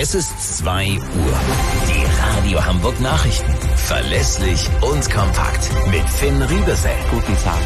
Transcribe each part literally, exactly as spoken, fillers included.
Es ist zwei Uhr. Die Radio Hamburg Nachrichten. Verlässlich und kompakt. Mit Finn Riebesell. Guten Tag.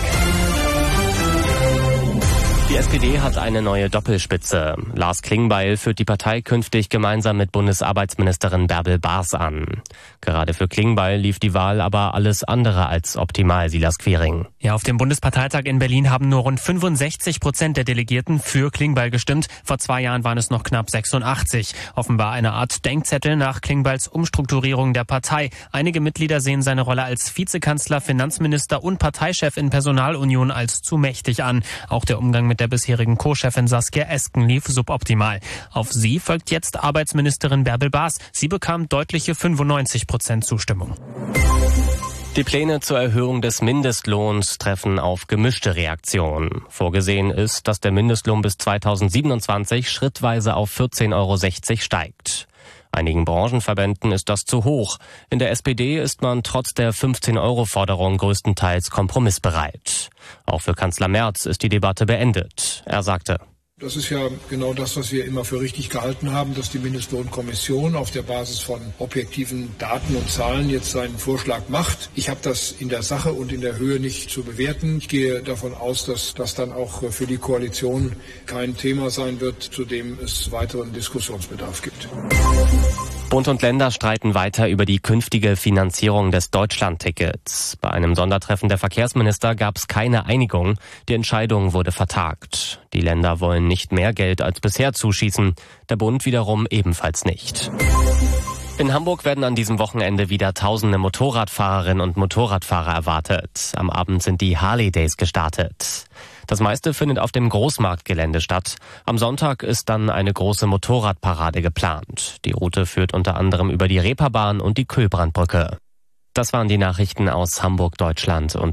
Die S P D hat eine neue Doppelspitze. Lars Klingbeil führt die Partei künftig gemeinsam mit Bundesarbeitsministerin Bärbel Baas an. Gerade für Klingbeil lief die Wahl aber alles andere als optimal, Silas Quiring. Ja, auf dem Bundesparteitag in Berlin haben nur rund fünfundsechzig Prozent der Delegierten für Klingbeil gestimmt. Vor zwei Jahren waren es noch knapp sechsundachtzig. Offenbar eine Art Denkzettel nach Klingbeils Umstrukturierung der Partei. Einige Mitglieder sehen seine Rolle als Vizekanzler, Finanzminister und Parteichef in Personalunion als zu mächtig an. Auch der Umgang mit der bisherigen Co-Chefin Saskia Esken lief suboptimal. Auf sie folgt jetzt Arbeitsministerin Bärbel Baas. Sie bekam deutliche fünfundneunzig Prozent Zustimmung. Die Pläne zur Erhöhung des Mindestlohns treffen auf gemischte Reaktionen. Vorgesehen ist, dass der Mindestlohn bis zweitausendsiebenundzwanzig schrittweise auf vierzehn Euro sechzig steigt. Einigen Branchenverbänden ist das zu hoch. In der S P D ist man trotz der fünfzehn Euro Forderung größtenteils kompromissbereit. Auch für Kanzler Merz ist die Debatte beendet. Er sagte: Das ist ja genau das, was wir immer für richtig gehalten haben, dass die Mindestlohnkommission auf der Basis von objektiven Daten und Zahlen jetzt seinen Vorschlag macht. Ich habe das in der Sache und in der Höhe nicht zu bewerten. Ich gehe davon aus, dass das dann auch für die Koalition kein Thema sein wird, zu dem es weiteren Diskussionsbedarf gibt. Bund und Länder streiten weiter über die künftige Finanzierung des Deutschlandtickets. Bei einem Sondertreffen der Verkehrsminister gab es keine Einigung. Die Entscheidung wurde vertagt. Die Länder wollen nicht mehr Geld als bisher zuschießen. Der Bund wiederum ebenfalls nicht. In Hamburg werden an diesem Wochenende wieder tausende Motorradfahrerinnen und Motorradfahrer erwartet. Am Abend sind die Harley Days gestartet. Das meiste findet auf dem Großmarktgelände statt. Am Sonntag ist dann eine große Motorradparade geplant. Die Route führt unter anderem über die Reeperbahn und die Kühlbrandbrücke. Das waren die Nachrichten aus Hamburg, Deutschland und